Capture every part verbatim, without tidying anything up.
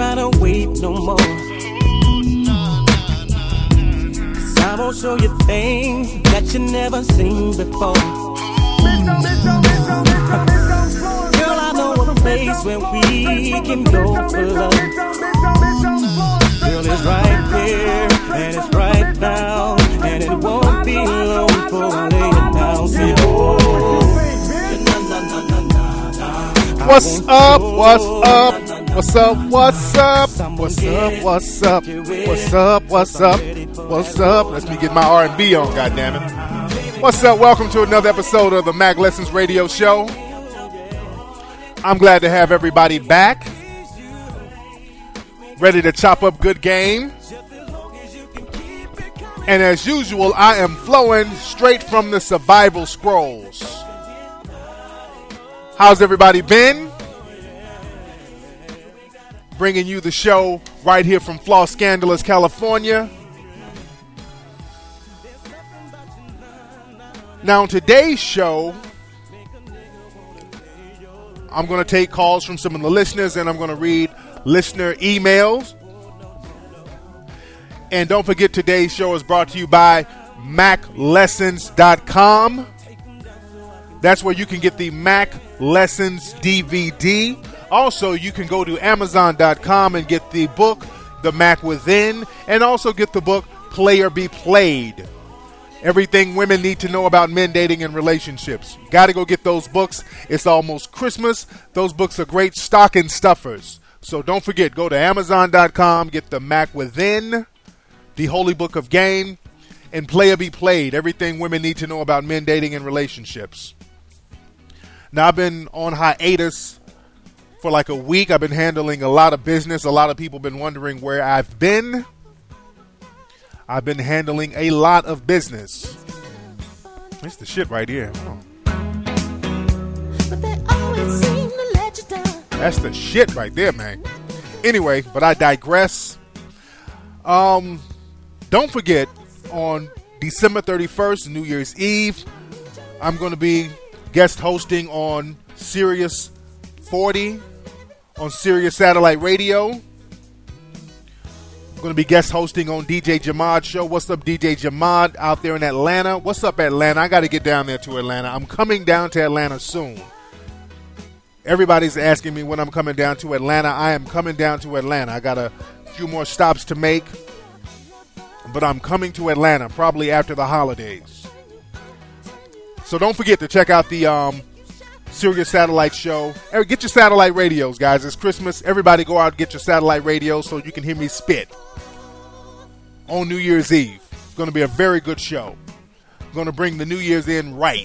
gotta wait no more. Cause I won't show you things that you never seen before. Girl, I know a place where we can go for love. Girl, it's right there, and it's right now, and it won't be long before I lay it down. Say, oh, what's up, what's up, what's up, what's up, what's up, what's up, what's up, what's up, what's up, let me get my R and B on, goddammit. What's up, welcome to another episode of the Mac Lessons Radio Show. I'm glad to have everybody back, ready to chop up good game. And as usual, I am flowing straight from the survival scrolls. How's everybody been? Bringing you the show right here from Floss Scandalous, California. Now, on today's show, I'm going to take calls from some of the listeners, and I'm going to read listener emails. And don't forget, today's show is brought to you by Mac Lessons dot com. That's where you can get the Mac Lessons D V D. Also, you can go to Amazon dot com and get the book, The Mac Within, and also get the book, Play or Be Played. Everything women need to know about men, dating, and relationships. Got to go get those books. It's almost Christmas. Those books are great stocking stuffers. So don't forget, go to Amazon dot com, get the Mac Within, the Holy Book of Game, and Play or Be Played. Everything women need to know about men, dating, and relationships. Now, I've been on hiatus for like a week. I've been handling a lot of business. A lot of people have been wondering where I've been. I've been handling a lot of business. It's the shit right here. Oh. But they always seem to let you down. That's the shit right there, man. Anyway, but I digress. Um, don't forget, on December thirty-first, New Year's Eve, I'm going to be guest hosting on Sirius forty on Sirius Satellite Radio. I'm going to be guest hosting on D J Jamad Show. What's up, D J Jamad out there in Atlanta? What's up, Atlanta? I got to get down there to Atlanta. I'm coming down to Atlanta soon. Everybody's asking me when I'm coming down to Atlanta. I am coming down to Atlanta. I got a few more stops to make, but I'm coming to Atlanta probably after the holidays. So don't forget to check out the um, Sirius Satellite Show. Get your satellite radios, guys. It's Christmas. Everybody go out and get your satellite radios so you can hear me spit on New Year's Eve. It's going to be a very good show. I'm going to bring the New Year's in right.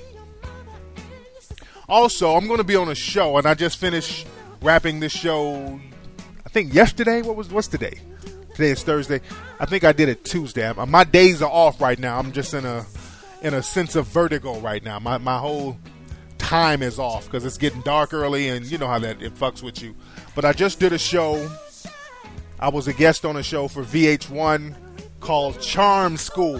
Also, I'm going to be on a show, and I just finished wrapping this show, I think yesterday. What was what's today? Today is Thursday. I think I did it Tuesday. My days are off right now. I'm just in a in a sense of vertigo right now. My my whole time is off because it's getting dark early, and you know how that it fucks with you. But I just did a show. I was a guest on a show for V H one called Charm School.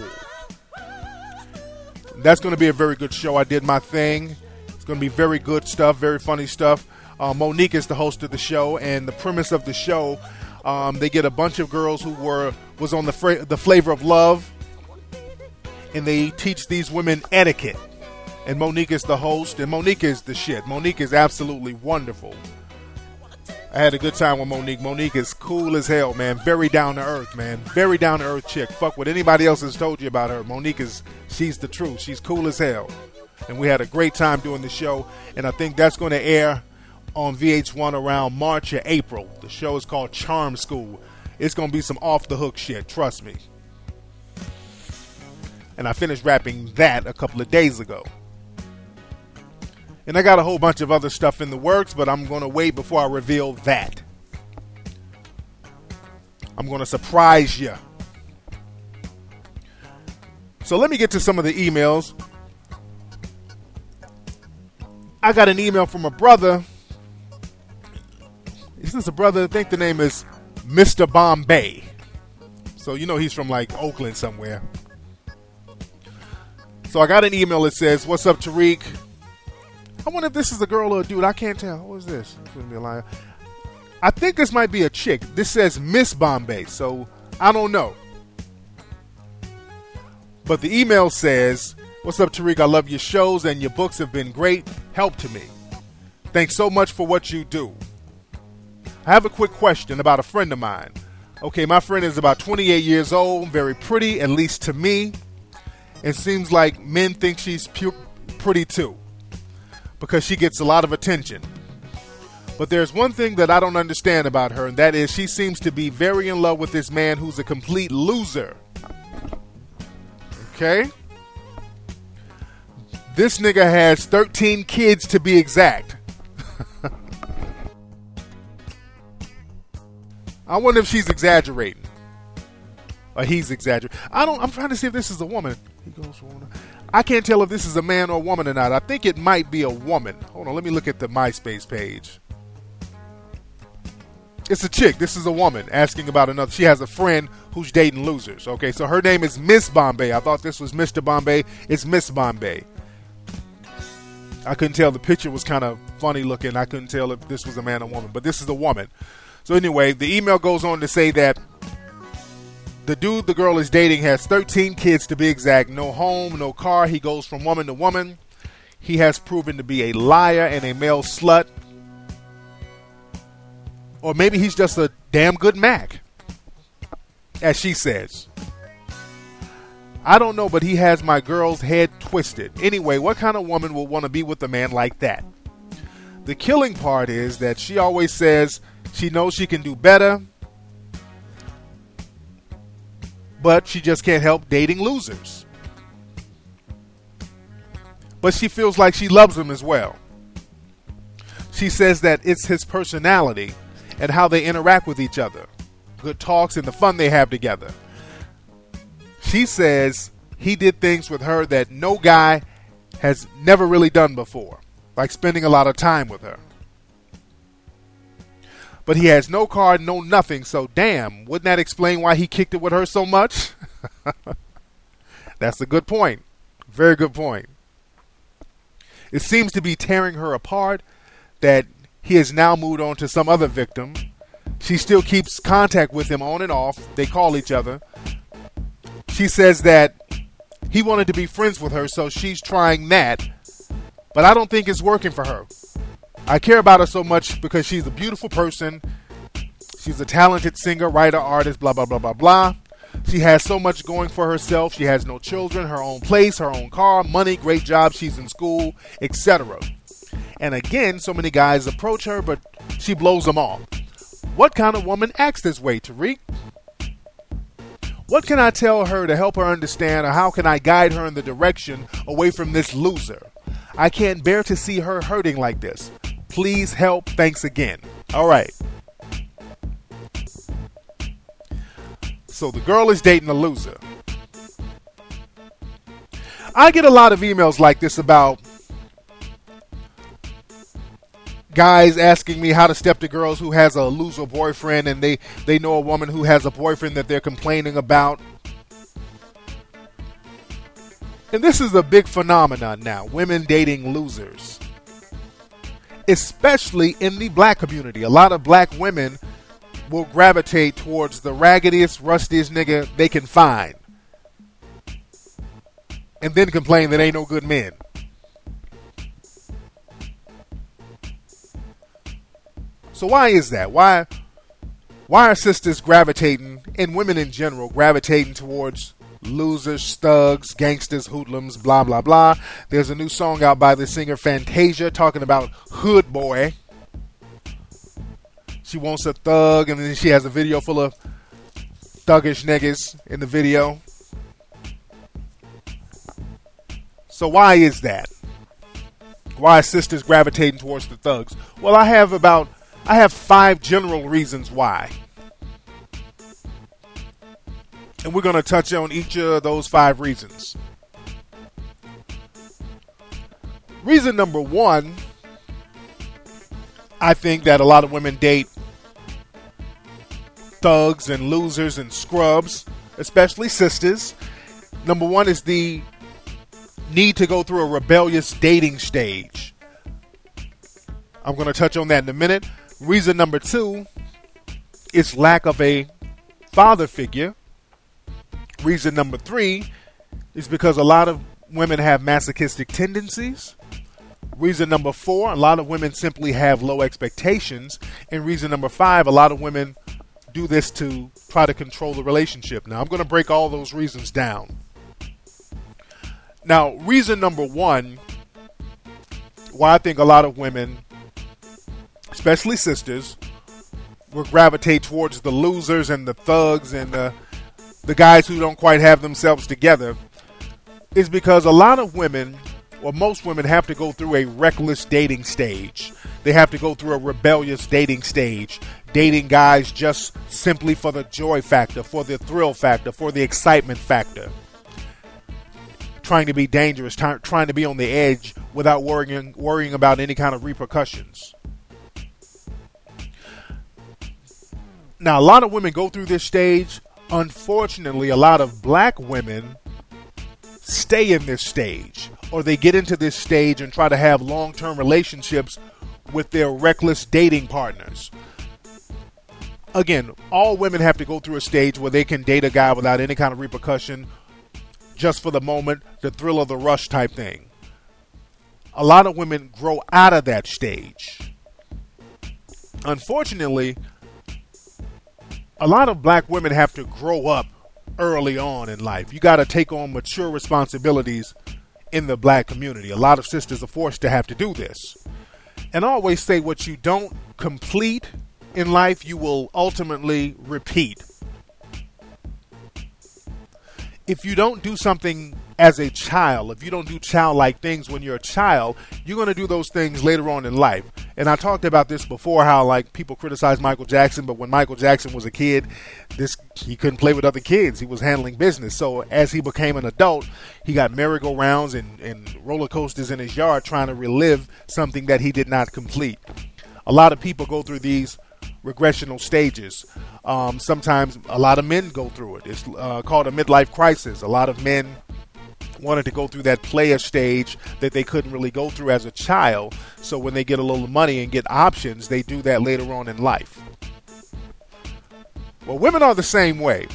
That's going to be a very good show. I did my thing. It's going to be very good stuff, very funny stuff. Uh, Monique is the host of the show, and the premise of the show, um, they get a bunch of girls who were was on the fra- the Flavor of Love, and they teach these women etiquette. And Monique is the host, and Monique is the shit. Monique is absolutely wonderful. I had a good time with Monique. Monique is cool as hell, man. Very down to earth, man. Very down to earth chick. Fuck what anybody else has told you about her. Monique is, she's the truth. She's cool as hell. And we had a great time doing the show. And I think that's going to air on V H one around March or April. The show is called Charm School. It's going to be some off the hook shit. Trust me. And I finished wrapping that a couple of days ago. And I got a whole bunch of other stuff in the works, but I'm going to wait before I reveal that. I'm going to surprise you. So let me get to some of the emails. I got an email from a brother. Is this a brother? I think the name is Mister Bombay. So you know he's from like Oakland somewhere. So I got an email that says, "What's up, Tariq? I wonder if this is a girl or a dude. I can't tell. What is this? This wouldn't be a liar. I think this might be a chick. This says Miss Bombay, so I don't know. But the email says, "What's up, Tariq? I love your shows and your books have been great help to me. Thanks so much for what you do. I have a quick question about a friend of mine. Okay, my friend is about twenty-eight years old, very pretty, at least to me. It seems like men think she's pu- pretty too, because she gets a lot of attention. But there's one thing that I don't understand about her, and that is she seems to be very in love with this man who's a complete loser." Okay? This nigga has thirteen kids to be exact. I wonder if she's exaggerating. Or he's exaggerating. I don't I'm trying to see if this is a woman. He goes for I can't tell if this is a man or a woman or not. I think it might be a woman. Hold on, let me look at the MySpace page. It's a chick. This is a woman asking about another. She has a friend who's dating losers. Okay, so her name is Miss Bombay. I thought this was Mister Bombay. It's Miss Bombay. I couldn't tell. The picture was kind of funny looking. I couldn't tell if this was a man or woman, but this is a woman. So anyway, the email goes on to say that the dude the girl is dating has thirteen kids to be exact. No home, no car. He goes from woman to woman. He has proven to be a liar and a male slut. Or maybe he's just a damn good Mac, as she says. I don't know, but he has my girl's head twisted. Anyway, what kind of woman would want to be with a man like that? The killing part is that she always says she knows she can do better, but she just can't help dating losers. But she feels like she loves him as well. She says that it's his personality and how they interact with each other, good talks and the fun they have together. She says he did things with her that no guy has never really done before, like spending a lot of time with her. But he has no car, no nothing, so damn, wouldn't that explain why he kicked it with her so much? That's a good point. Very good point. It seems to be tearing her apart that he has now moved on to some other victim. She still keeps contact with him on and off. They call each other. She says that he wanted to be friends with her, so she's trying that. But I don't think it's working for her. I care about her so much because she's a beautiful person. She's a talented singer, writer, artist, blah, blah, blah, blah, blah. She has so much going for herself. She has no children, her own place, her own car, money, great job, she's in school, et cetera. And again, so many guys approach her, but she blows them off. What kind of woman acts this way, Tariq? What can I tell her to help her understand, or how can I guide her in the direction away from this loser? I can't bear to see her hurting like this. Please help. Thanks again. All right. So the girl is dating a loser. I get a lot of emails like this about guys asking me how to step to girls who has a loser boyfriend, and they, they know a woman who has a boyfriend that they're complaining about. And this is a big phenomenon now, women dating losers. Especially in the black community. A lot of black women will gravitate towards the raggediest, rustiest nigga they can find. And then complain that ain't no good men. So why is that? Why why are sisters gravitating, and women in general, gravitating towards losers, thugs, gangsters, hoodlums, blah, blah, blah? There's a new song out by the singer Fantasia talking about hood boy. She wants a thug, and then she has a video full of thuggish niggas in the video. So why is that? Why are sisters gravitating towards the thugs? Well, I have about I have five general reasons why. And we're going to touch on each of those five reasons. Reason number one, I think that a lot of women date thugs and losers and scrubs, especially sisters. Number one is the need to go through a rebellious dating stage. I'm going to touch on that in a minute. Reason number two is lack of a father figure. Reason number three is because a lot of women have masochistic tendencies. Reason number four, a lot of women simply have low expectations. And reason number five, a lot of women do this to try to control the relationship. Now, I'm going to break all those reasons down. Now, reason number one, why I think a lot of women, especially sisters, will gravitate towards the losers and the thugs and the, the guys who don't quite have themselves together, is because a lot of women, or most women, have to go through a reckless dating stage. They have to go through a rebellious dating stage, dating guys just simply for the joy factor, for the thrill factor, for the excitement factor. Trying to be dangerous, t- trying to be on the edge without worrying worrying about any kind of repercussions. Now, a lot of women go through this stage. Unfortunately, a lot of black women stay in this stage, or they get into this stage and try to have long-term relationships with their reckless dating partners. Again, all women have to go through a stage where they can date a guy without any kind of repercussion, just for the moment, the thrill of the rush type thing. A lot of women grow out of that stage. Unfortunately, a lot of black women have to grow up early on in life. You got to take on mature responsibilities in the black community. A lot of sisters are forced to have to do this. And I always say, what you don't complete in life, you will ultimately repeat. If you don't do something as a child, if you don't do childlike things when you're a child, you're going to do those things later on in life. And I talked about this before, how like people criticize Michael Jackson, but when Michael Jackson was a kid, this he couldn't play with other kids. He was handling business. So as he became an adult, he got merry-go-rounds and, and roller coasters in his yard trying to relive something that he did not complete. A lot of people go through these regressional stages. Um, sometimes a lot of men go through it. It's uh, called a midlife crisis. A lot of men wanted to go through that player stage that they couldn't really go through as a child. So when they get a little money and get options, they do that later on in life. Well, women are the same way.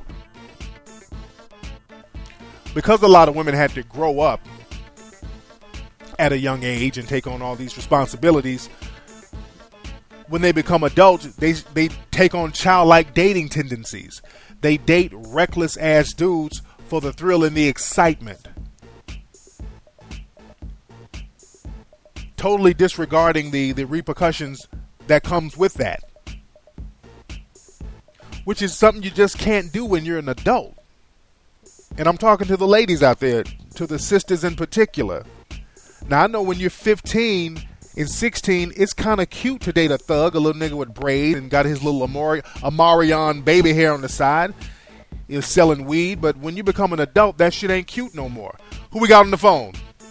Because a lot of women had to grow up at a young age and take on all these responsibilities, when they become adults, they they take on childlike dating tendencies. They date reckless ass dudes for the thrill and the excitement, totally disregarding the, the repercussions that comes with that, which is something you just can't do when you're an adult. And I'm talking to the ladies out there, to the sisters in particular. Now, I know when you're fifteen and sixteen, it's kind of cute to date a thug, a little nigga with braids and got his little Amari, Amarion baby hair on the side. Is selling weed, but when you become an adult, that shit ain't cute no more. Who we got on the phone?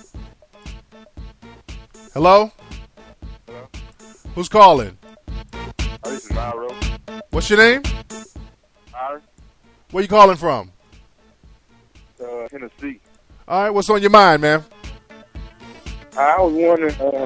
Hello? Hello? Who's calling? Oh, this is Myro. What's your name? Myro. Where you calling from? Uh, Tennessee. All right, what's on your mind, man? I was wondering, uh,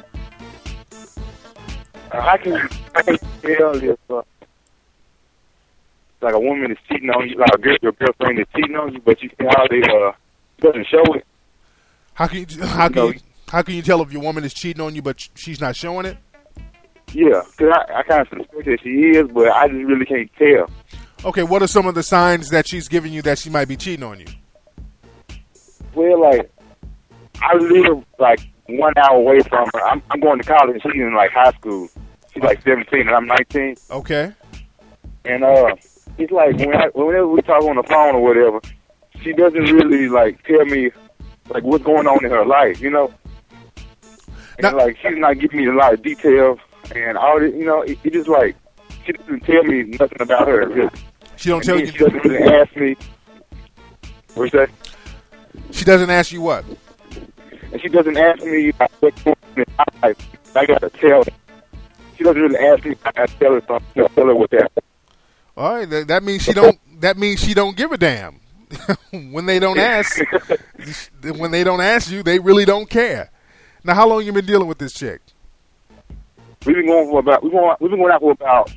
uh, how can you, how can you tell if, uh, like a woman is cheating on you, like a girl, your girlfriend is cheating on you, but you see how they, uh, doesn't show it? How can you, how can you, how can you tell if your woman is cheating on you, but she's not showing it? Yeah, because I, I kind of suspect that she is, but I just really can't tell. Okay, what are some of the signs that she's giving you that she might be cheating on you? Well, like, I live, like, one hour away from her. I'm, I'm going to college, and she's in, like, high school. She's, like, seventeen, and I'm nineteen. Okay. And, uh, it's like, when I, whenever we talk on the phone or whatever, she doesn't really, like, tell me, like, what's going on in her life, you know? And, now, like, she's not giving me a lot of details, and all this, you know, it, it just, like, she doesn't tell me nothing about her, really. She don't and tell you. She doesn't really ask me. What's that? She doesn't ask you what? And she doesn't ask me, like, what's going on in my life. I got to tell her. She doesn't really ask me. I got to tell her something. You know, tell her what that. All right, that, that means she don't. That means she don't give a damn. When they don't ask, when they don't ask you, they really don't care. Now, how long you been dealing with this chick? we've been going for about we've going we've been going out for about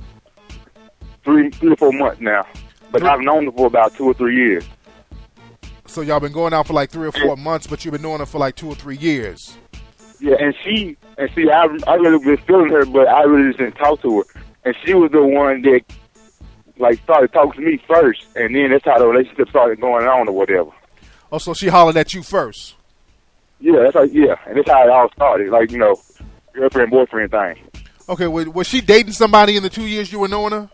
three three or four months now. But I've known her for about two or three years. So y'all been going out for like three or four months, but you've been knowing her for like two or three years. Yeah, and she and see, I I really been feeling her, but I really just didn't talk to her. And she was the one that like started talking to me first, and then that's how the relationship started going on or whatever. Oh, so she hollered at you first. Yeah, that's like yeah, and that's how it all started. Like you know, girlfriend boyfriend thing. Okay, was, was she dating somebody in the two years you were knowing her?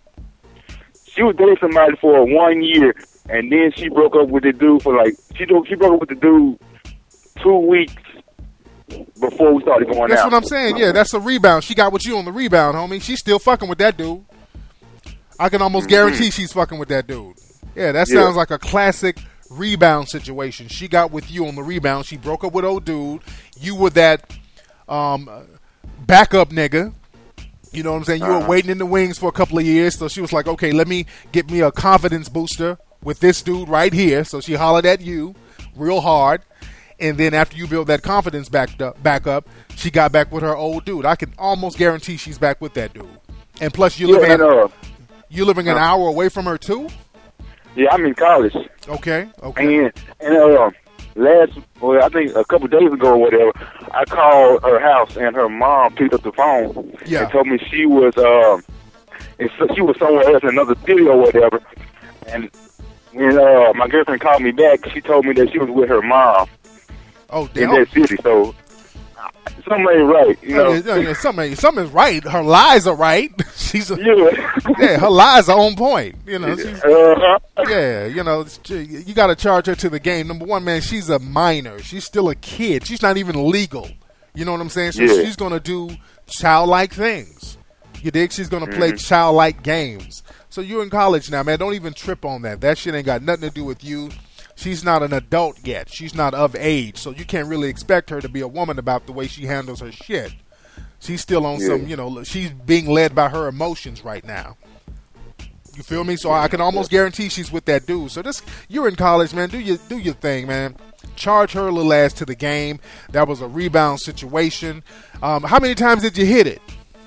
She was dating somebody for one year, and then she broke up with the dude for like she do, she broke up with the dude two weeks before we started going That's out. what I'm saying. Yeah, that's a rebound. She got with you on the rebound, homie. She's still fucking with that dude. I can almost Mm-hmm. guarantee she's fucking with that dude. Yeah, that Yeah. sounds like a classic rebound situation. She got with you on the rebound. She broke up with old dude. You were that um, backup nigga. You know what I'm saying? You were Uh-huh. waiting in the wings for a couple of years. So she was like, okay, let me get me a confidence booster with this dude right here. So she hollered at you real hard. And then after you build that confidence back up, back up, she got back with her old dude. I can almost guarantee she's back with that dude. And plus, you Yeah, living and, at, uh, you living an uh, hour away from her too. yeah, I'm in college. Okay, okay. And and uh, last, well, I think a couple days ago or whatever, I called her house and her mom picked up the phone Yeah. and told me she was um, and so she was somewhere else in another city or whatever. And when uh, my girlfriend called me back, she told me that she was with her mom Oh, in damn. that city. So something ain't right, you know. Yeah, yeah, something, something is right. Her lies are right. She's a, Yeah. yeah, her lies are on point. You know, she's, Uh-huh. yeah, you know, it's- you got to charge her to the game. Number one, man, she's a minor. She's still a kid. She's not even legal. You know what I'm saying? So Yeah. she's going to do childlike things. You dig? She's going to play Mm-hmm. childlike games. So you're in college now, man. Don't even trip on that. That shit ain't got nothing to do with you. She's not an adult yet. She's not of age. So you can't really expect her to be a woman about the way she handles her shit. She's still on Yeah. some, you know, she's being led by her emotions right now. You feel me? So I can almost guarantee she's with that dude. So this, you're in college, man. Do your do your thing, man. Charge her little ass to the game. That was a rebound situation. Um, how many times did you hit it?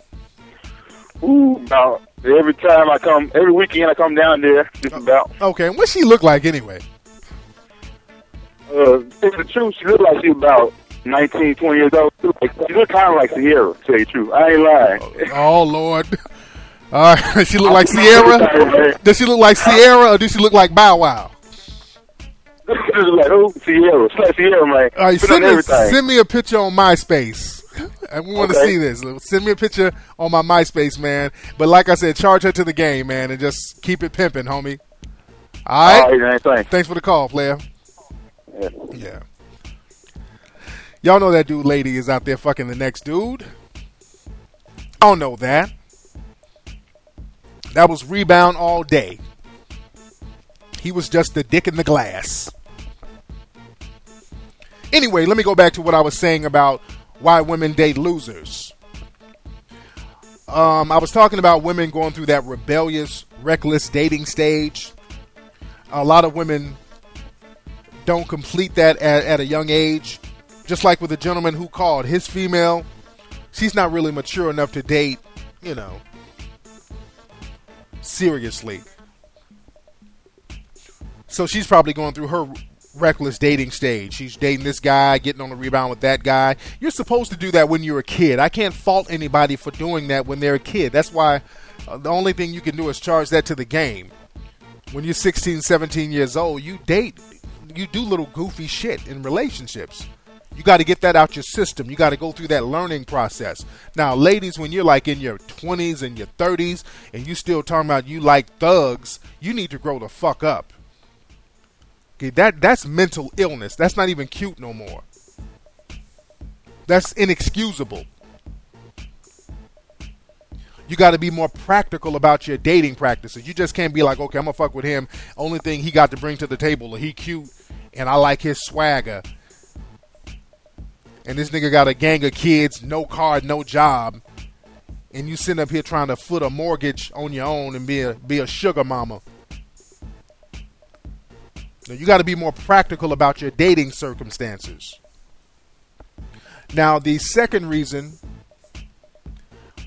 Ooh, about every time I come, every weekend I come down there, just about. Okay, and what she look like anyway? Uh, it's the truth. She looked like she was about nineteen, twenty years old. She looked, like, she looked kind of like Sierra, to tell you the truth. I ain't lying. Oh Lord. All right, she look like Sierra. Does she look like Sierra or does she look like Bow Wow? She was like, who? Sierra. It's like Sierra, man. All right, Put send on me, everything. send me a picture on MySpace. And we want to Okay. see this. Send me a picture on my MySpace, man. But like I said, charge her to the game, man, and just keep it pimping, homie. All right? All right, thanks. Thanks for the call, player. Yeah. Yeah. Y'all know that dude lady is out there fucking the next dude. I don't know that. That was rebound all day. He was just the dick in the glass. Anyway, let me go back to what I was saying about why women date losers. Um, I was talking about women going through that rebellious, reckless dating stage. A lot of women don't complete that at, at a young age. Just like with the gentleman who called. His female, she's not really mature enough to date, you know, seriously. So she's probably going through her reckless dating stage. She's dating this guy, getting on the rebound with that guy. You're supposed to do that when you're a kid. I can't fault anybody for doing that when they're a kid. That's why uh, the only thing you can do is charge that to the game. When you're sixteen, seventeen years old, you date, you do little goofy shit in relationships. You got to get that out your system. You got to go through that learning process. Now, ladies, when you're like in your twenties and your thirties and you still talking about you like thugs, you need to grow the fuck up. Okay, that that's mental illness. That's not even cute no more. That's inexcusable. You got to be more practical about your dating practices. You just can't be like, okay, I'm gonna fuck with him. Only thing he got to bring to the table, he cute, and I like his swagger. And this nigga got a gang of kids, no car, no job, and you sitting up here trying to foot a mortgage on your own and be a be a sugar mama. Now, you got to be more practical about your dating circumstances. Now, the second reason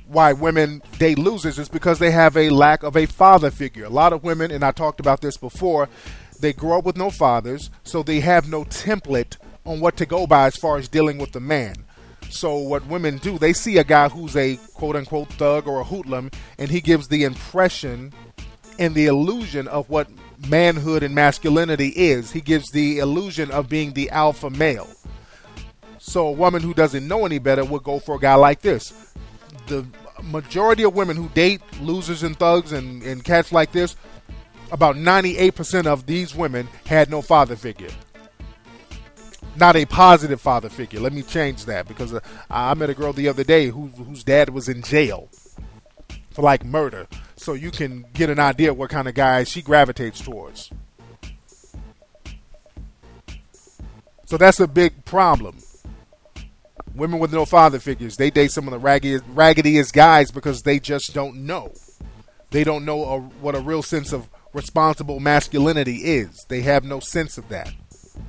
why women date losers is because they have a lack of a father figure. A lot of women, and I talked about this before, they grow up with no fathers, so they have no template on what to go by as far as dealing with the man. So what women do, they see a guy who's a quote-unquote thug or a hoodlum, and he gives the impression and the illusion of what manhood and masculinity is. He gives the illusion of being the alpha male. So a woman who doesn't know any better will go for a guy like this. The majority of women who date losers and thugs and, and cats like this, about ninety-eight percent of these women had no father figure. Not a positive father figure. Let me change that, because uh, I met a girl the other day who, whose dad was in jail for like murder. So you can get an idea what kind of guy she gravitates towards. So that's a big problem. Women with no father figures, they date some of the raggediest, raggediest guys because they just don't know. They don't know a, what a real sense of responsible masculinity is. They have no sense of that.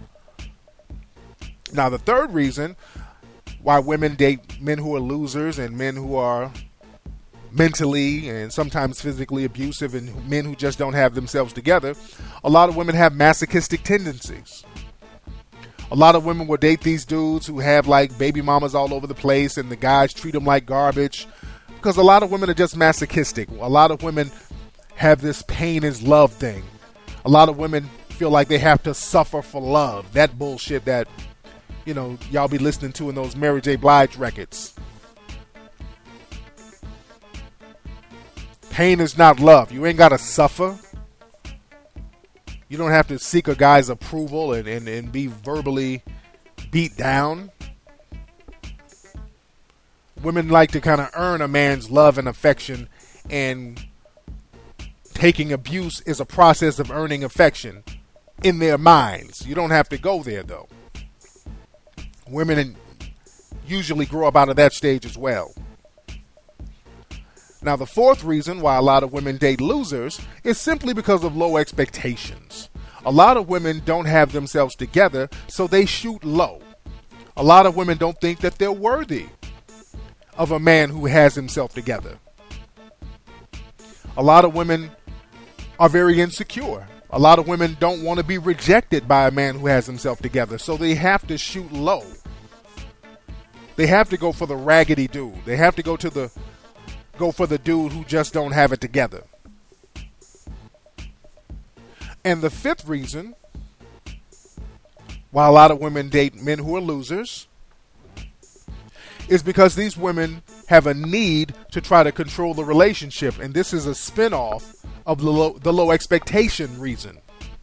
Now, the third reason why women date men who are losers and men who are mentally and sometimes physically abusive and men who just don't have themselves together, a lot of women have masochistic tendencies. A lot of women will date these dudes who have like baby mamas all over the place and the guys treat them like garbage, because a lot of women are just masochistic. A lot of women have this pain is love thing. A lot of women feel like they have to suffer for love. That bullshit that, you know, y'all be listening to in those Mary J. Blige records. Pain is not love. You ain't got to suffer. You don't have to seek a guy's approval and, and, and be verbally beat down. Women like to kind of earn a man's love and affection, and taking abuse is a process of earning affection in their minds. You don't have to go there, though. Women usually grow up out of that stage as well. Now, the fourth reason why a lot of women date losers is simply because of low expectations. A lot of women don't have themselves together, so they shoot low. A lot of women don't think that they're worthy of a man who has himself together. A lot of women are very insecure. A lot of women don't want to be rejected by a man who has himself together, so they have to shoot low. They have to go for the raggedy dude. They have to go to the go for the dude who just don't have it together. And the fifth reason why a lot of women date men who are losers is because these women have a need to try to control the relationship. And this is a spinoff of the low, the low expectation reason.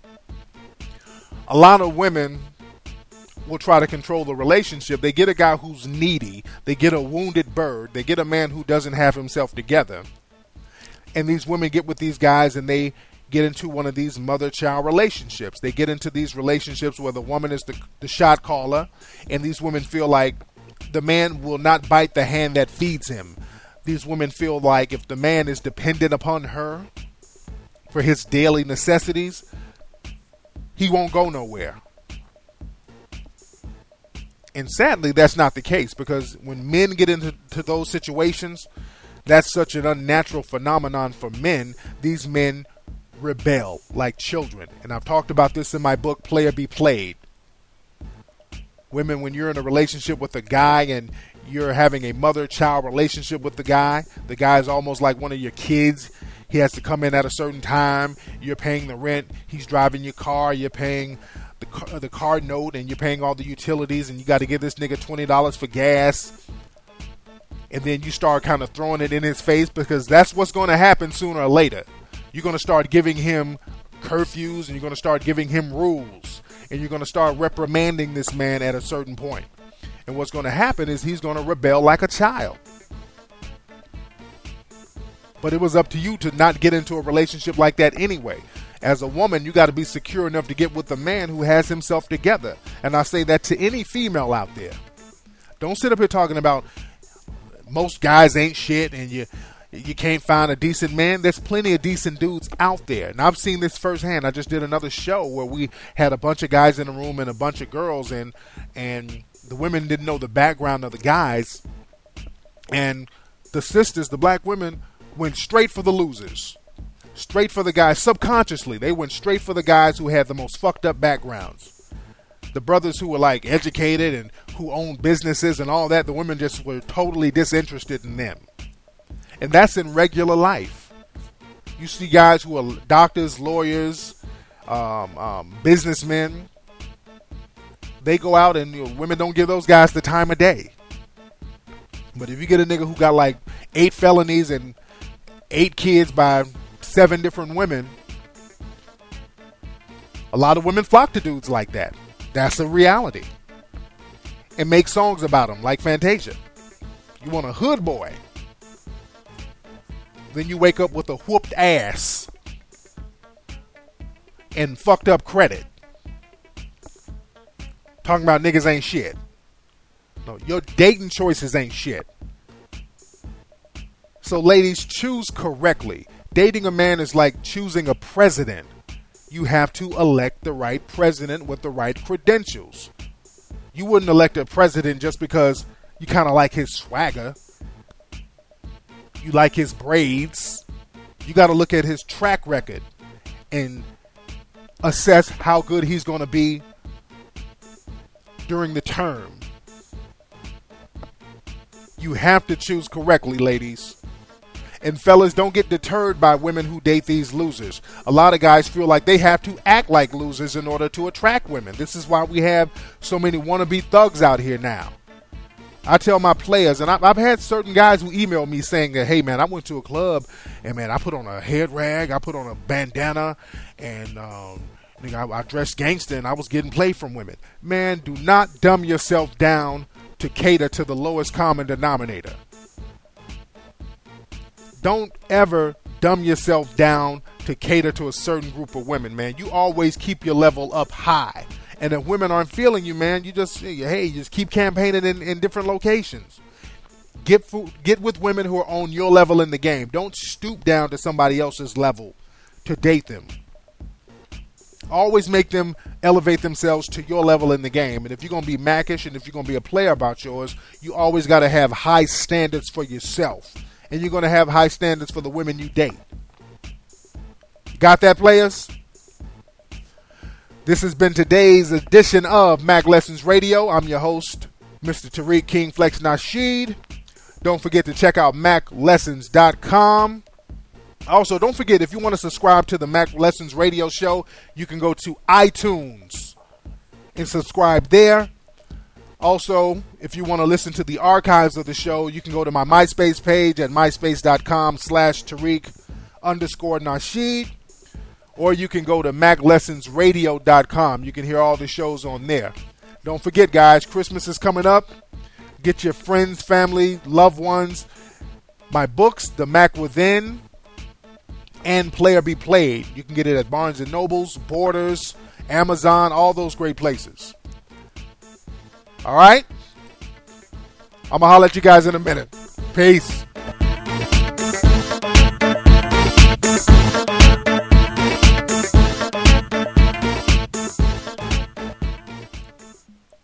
A lot of women will try to control the relationship. They get a guy who's needy. They get a wounded bird. They get a man who doesn't have himself together. And these women get with these guys and they get into one of these mother-child relationships. They get into these relationships where the woman is the, the shot caller, and these women feel like the man will not bite the hand that feeds him. These women feel like if the man is dependent upon her for his daily necessities, he won't go nowhere. And sadly, that's not the case, because when men get into to those situations, that's such an unnatural phenomenon for men. These men rebel like children. And I've talked about this in my book, Player Be Played. Women, when you're in a relationship with a guy and you're having a mother-child relationship with the guy, the guy is almost like one of your kids. He has to come in at a certain time. You're paying the rent. He's driving your car. You're paying the car, the car note, and you're paying all the utilities, and you got to give this nigga twenty dollars for gas. And then you start kind of throwing it in his face, because that's what's going to happen sooner or later. You're going to start giving him curfews, and you're going to start giving him rules, and you're going to start reprimanding this man at a certain point. And what's going to happen is he's going to rebel like a child. But it was up to you to not get into a relationship like that anyway. As a woman, you got to be secure enough to get with a man who has himself together. And I say that to any female out there. Don't sit up here talking about most guys ain't shit and you you can't find a decent man. There's plenty of decent dudes out there. And I've seen this firsthand. I just did another show where we had a bunch of guys in the room and a bunch of girls, and and the women didn't know the background of the guys. And the sisters, the black women, went straight for the losers. Straight for the guys. Subconsciously, they went straight for the guys who had the most fucked up backgrounds. The brothers who were like educated and who owned businesses and all that, the women just were totally disinterested in them. And that's in regular life. You see guys who are doctors, lawyers, um, um, businessmen. They go out and, you know, women don't give those guys the time of day. But if you get a nigga who got like eight felonies and eight kids by seven different women, a lot of women flock to dudes like that. That's a reality. And make songs about them, like Fantasia. You want a hood boy. Then you wake up with a whooped ass and fucked up credit. Talking about niggas ain't shit. No, your dating choices ain't shit. So ladies, choose correctly. Dating a man is like choosing a president. You have to elect the right president with the right credentials. You wouldn't elect a president just because you kind of like his swagger. You like his braids. You got to look at his track record and assess how good he's going to be during the term. You have to choose correctly, ladies. And fellas, don't get deterred by women who date these losers. A lot of guys feel like they have to act like losers in order to attract women. This is why we have so many wannabe thugs out here now. I tell my players, and I've had certain guys who email me saying that, hey man, I went to a club and man, I put on a head rag, I put on a bandana, and um, I, I dressed gangster and I was getting play from women. Man, do not dumb yourself down to cater to the lowest common denominator. Don't ever dumb yourself down to cater to a certain group of women, man. You always keep your level up high. And if women aren't feeling you, man, you just, hey, you just keep campaigning in, in different locations. Get food, get with women who are on your level in the game. Don't stoop down to somebody else's level to date them. Always make them elevate themselves to your level in the game. And if you're going to be mackish and if you're going to be a player about yours, you always got to have high standards for yourself. And you're going to have high standards for the women you date. Got that, players? This has been today's edition of Mac Lessons Radio. I'm your host, Mister Tariq King Flex Nasheed. Don't forget to check out mac lessons dot com. Also, don't forget, if you want to subscribe to the Mac Lessons Radio Show, you can go to iTunes and subscribe there. Also, if you want to listen to the archives of the show, you can go to my MySpace page at myspace.com slash Tariq underscore Nasheed. Or you can go to mac lessons radio dot com. You can hear all the shows on there. Don't forget, guys, Christmas is coming up. Get your friends, family, loved ones. My books, The Mac Within and Player Be Played. You can get it at Barnes and Nobles, Borders, Amazon, all those great places. All right? I'm going to holler at you guys in a minute. Peace.